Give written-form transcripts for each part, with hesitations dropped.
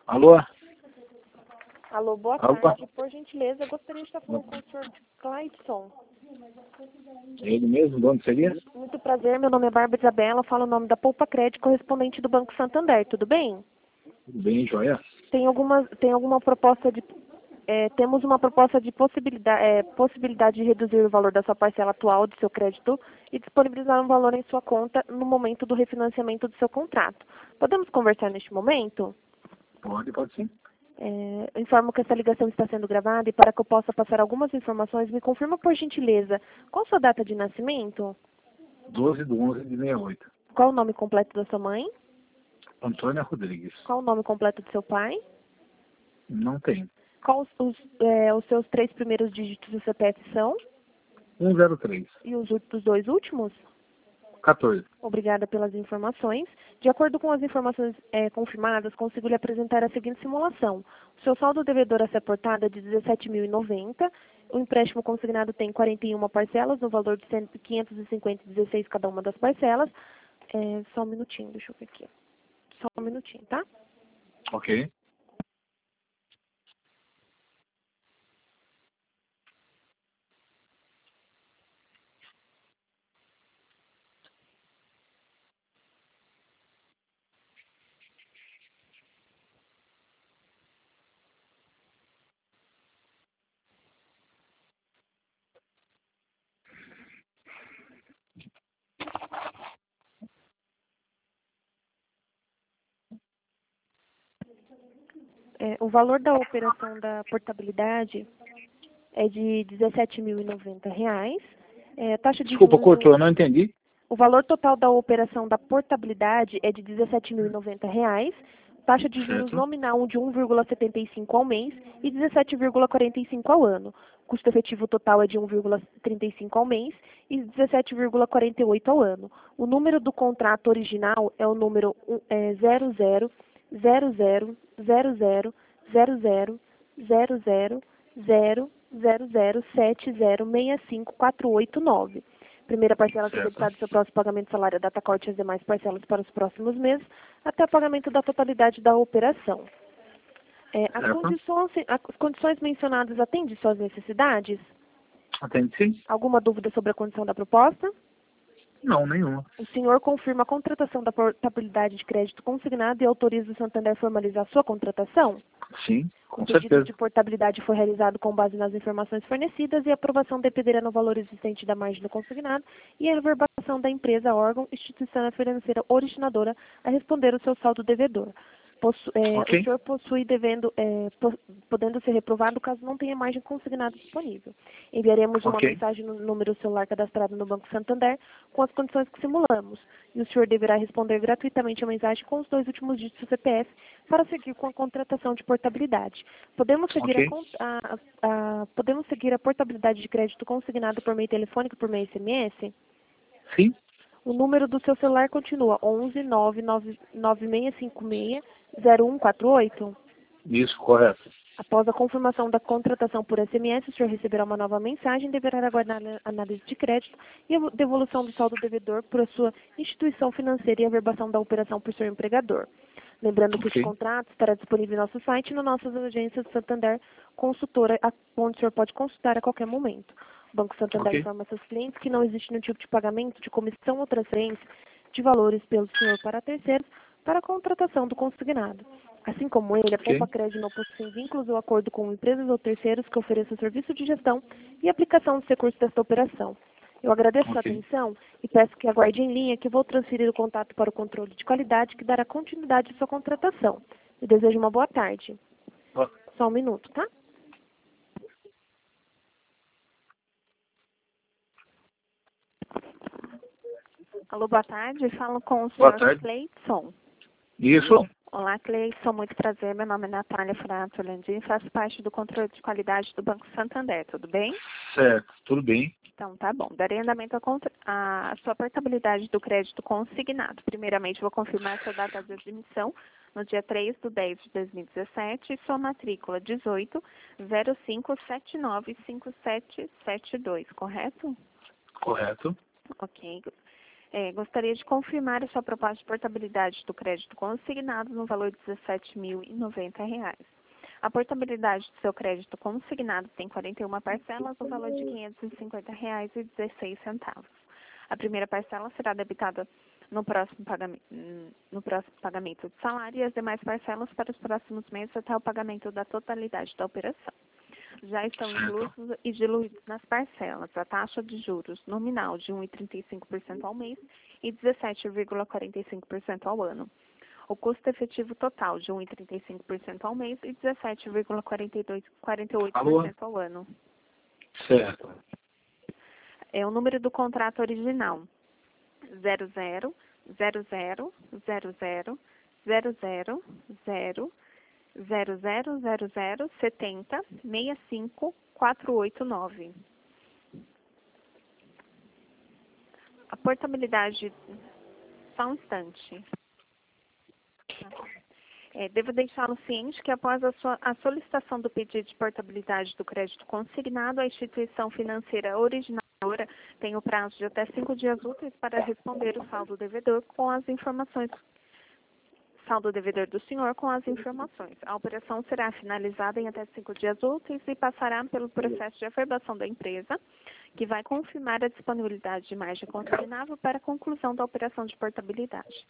Alô? Alô, boa Alô? tarde. Por gentileza, eu gostaria de estar falando com o senhor Clayton. Ele mesmo, de onde seria? Muito prazer, meu nome é Bárbara Isabela, falo o nome da Poupa Crédito, correspondente do Banco Santander, tudo bem? Tudo bem, joia? Temos uma proposta de possibilidade de reduzir o valor da sua parcela atual do seu crédito e disponibilizar um valor em sua conta no momento do refinanciamento do seu contrato. Podemos conversar neste momento? Pode sim. Eu informo que essa ligação está sendo gravada e para que eu possa passar algumas informações, me confirma por gentileza, qual a sua data de nascimento? 12/11/68. Qual o nome completo da sua mãe? Antônia Rodrigues. Qual o nome completo do seu pai? Não tem. Qual os seus 3 primeiros dígitos do CPF são? 103. E os 2 últimos? 14. Obrigada pelas informações. De acordo com as informações confirmadas, consigo lhe apresentar a seguinte simulação. O seu saldo devedor a ser aportado é de R$ 17.090. O empréstimo consignado tem 41 parcelas, no valor de R$ 550,16 cada uma das parcelas. Só um minutinho, deixa eu ver aqui. Só um minutinho, tá? Ok. O valor da operação da portabilidade é de R$ 17.090. Taxa de Desculpa, juros cortou, eu não entendi. O valor total da operação da portabilidade é de R$ 17.090. Taxa de juros Certo. nominal de 1,75 ao mês e 17,45 ao ano. Custo efetivo total é de 1,35 ao mês e 17,48 ao ano. O número do contrato original é o número 000000000070654889. Primeira parcela a ser Certo. debitada do seu próximo pagamento salário, data corte e as demais parcelas para os próximos meses, até o pagamento da totalidade da operação. As condições mencionadas atendem suas necessidades? Atende sim? Alguma dúvida sobre a condição da proposta? Não, nenhuma. O senhor confirma a contratação da portabilidade de crédito consignado e autoriza o Santander a formalizar a sua contratação? Sim, O com pedido certeza. de portabilidade foi realizado com base nas informações fornecidas e a aprovação dependerá no valor existente da margem do consignado e a reverbação da empresa, órgão, instituição financeira originadora a responder o seu saldo devedor. O Ok. senhor possui podendo ser reprovado caso não tenha margem consignada disponível. Enviaremos uma Ok. mensagem no número celular cadastrado no Banco Santander com as condições que simulamos. E o senhor deverá responder gratuitamente a mensagem com os 2 últimos dígitos do CPF para seguir com a contratação de portabilidade. Podemos seguir Ok. podemos seguir a portabilidade de crédito consignado por meio telefônico e por meio SMS? Sim? O número do seu celular continua 11 99656 0148. Isso, correto. Após a confirmação da contratação por SMS, o senhor receberá uma nova mensagem e deverá aguardar a análise de crédito e a devolução do saldo devedor por a sua instituição financeira e a averbação da operação por seu empregador. Lembrando que este Ok. contrato estará disponível em nosso site e nas nossas agências de Santander Consultora, onde o senhor pode consultar a qualquer momento. O Banco Santander Ok. informa seus clientes que não existe nenhum tipo de pagamento, de comissão ou transferência de valores pelo senhor para terceiros para a contratação do consignado. Assim como ele, a Poupa Ok. Crédito não possui vínculos ou acordo com empresas ou terceiros que ofereçam serviço de gestão e aplicação dos recursos desta operação. Eu agradeço sua Ok. atenção e peço que aguarde em linha que vou transferir o contato para o controle de qualidade que dará continuidade à sua contratação. Eu desejo uma boa tarde. Ó, Só um minuto, tá? Alô, boa tarde. Falo com o boa senhor tarde. Cleidson. Isso? Olá, Cleidson. Muito prazer. Meu nome é Natália Frato Landim. Faço parte do controle de qualidade do Banco Santander. Tudo bem? Certo. Tudo bem. Então, tá bom. Darei andamento à sua portabilidade do crédito consignado. Primeiramente, vou confirmar sua data de admissão no dia 3/10/2017 e sua matrícula 1805795772, correto? Correto. Ok. Gostaria de confirmar a sua proposta de portabilidade do crédito consignado no valor de R$ 17.090. A portabilidade do seu crédito consignado tem 41 parcelas no valor de R$ 550,16. A primeira parcela será debitada no próximo pagamento de salário e as demais parcelas para os próximos meses até o pagamento da totalidade da operação. Já estão inclusos e diluídos nas parcelas a taxa de juros nominal de 1,35% ao mês e 17,45% ao ano. O custo efetivo total de 1,35% ao mês e 17,48% ao ano. Certo. O número do contrato original 00000070654889. A portabilidade, só um instante. Devo deixá-lo ciente que após a solicitação do pedido de portabilidade do crédito consignado, a instituição financeira originadora tem o prazo de até 5 dias úteis para responder o saldo devedor com as informações. Saldo devedor do senhor com as informações. A operação será finalizada em até 5 dias úteis e passará pelo processo de averbação da empresa, que vai confirmar a disponibilidade de margem consignável para a conclusão da operação de portabilidade.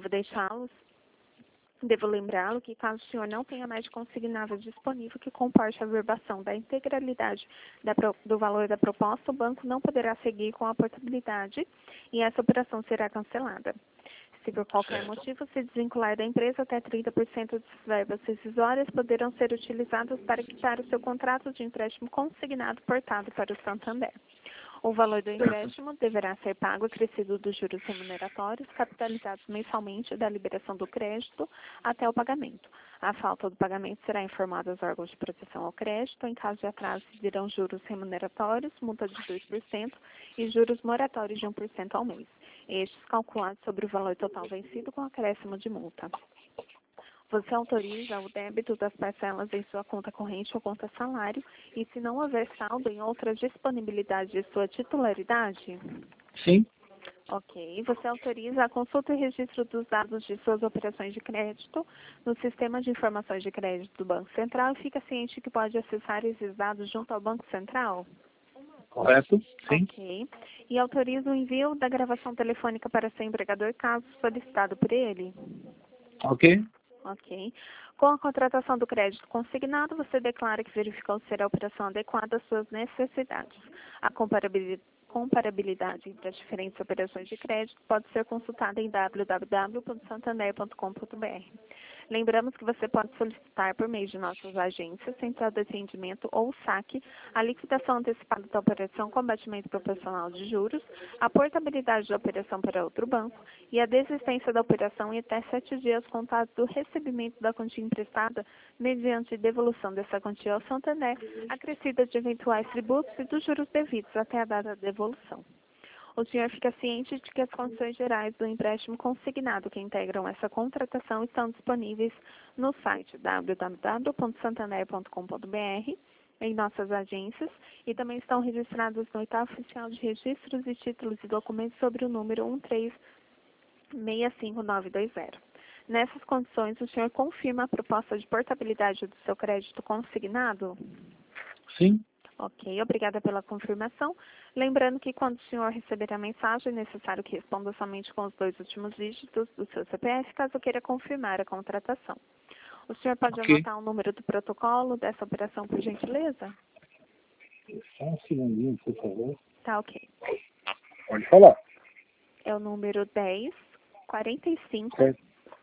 Devo lembrá-lo que, caso o senhor não tenha margem consignável disponível que comporte a averbação da integralidade do valor da proposta, o banco não poderá seguir com a portabilidade e essa operação será cancelada. Se por qualquer motivo se desvincular da empresa, até 30% das verbas rescisórias poderão ser utilizadas para quitar o seu contrato de empréstimo consignado portado para o Santander. O valor do empréstimo deverá ser pago acrescido dos juros remuneratórios, capitalizados mensalmente da liberação do crédito até o pagamento. A falta do pagamento será informada aos órgãos de proteção ao crédito. Em caso de atraso, virão juros remuneratórios, multa de 2% e juros moratórios de 1% ao mês. Estes calculados sobre o valor total vencido com acréscimo de multa. Você autoriza o débito das parcelas em sua conta corrente ou conta salário e, se não houver saldo, em outras disponibilidades de sua titularidade? Sim. Ok. Você autoriza a consulta e registro dos dados de suas operações de crédito no Sistema de Informações de Crédito do Banco Central e fica ciente que pode acessar esses dados junto ao Banco Central? Correto? Sim. Ok. E autoriza o envio da gravação telefônica para seu empregador, caso solicitado por ele? Ok. Ok. Com a contratação do crédito consignado, você declara que verificou ser a operação adequada às suas necessidades. A comparabilidade entre as diferentes operações de crédito pode ser consultada em www.santander.com.br. Lembramos que você pode solicitar por meio de nossas agências, central de atendimento ou saque, a liquidação antecipada da operação com abatimento proporcional de juros, a portabilidade da operação para outro banco e a desistência da operação em até 7 dias contados do recebimento da quantia emprestada mediante devolução dessa quantia ao Santander, acrescida de eventuais tributos e dos juros devidos até a data da devolução. O senhor fica ciente de que as condições gerais do empréstimo consignado que integram essa contratação estão disponíveis no site www.santander.com.br, em nossas agências, e também estão registradas no Edital Oficial de Registros e Títulos e Documentos sobre o número 1365920. Nessas condições, o senhor confirma a proposta de portabilidade do seu crédito consignado? Sim. Ok, obrigada pela confirmação. Lembrando que quando o senhor receber a mensagem, é necessário que responda somente com os 2 últimos dígitos do seu CPF, caso queira confirmar a contratação. O senhor pode anotar o número do protocolo dessa operação, por gentileza? Só um segundinho, por favor. Tá, ok. Pode falar. É o número 10 45 Certo.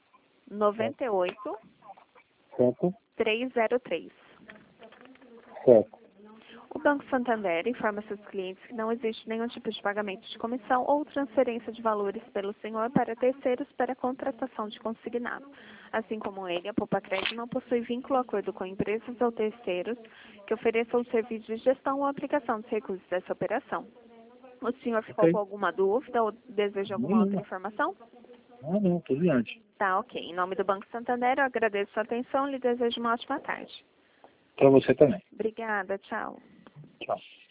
98 Certo. 303. Certo. O Banco Santander informa seus clientes que não existe nenhum tipo de pagamento de comissão ou transferência de valores pelo senhor para terceiros para a contratação de consignado. Assim como ele, a Poupa Crédito não possui vínculo ou acordo com empresas ou terceiros que ofereçam o serviço de gestão ou aplicação dos recursos dessa operação. O senhor ficou com alguma dúvida ou deseja alguma outra informação? Não, estou diante. Tá, ok. Em nome do Banco Santander, eu agradeço a sua atenção e lhe desejo uma ótima tarde. Para você também. Obrigada, tchau. Tchau.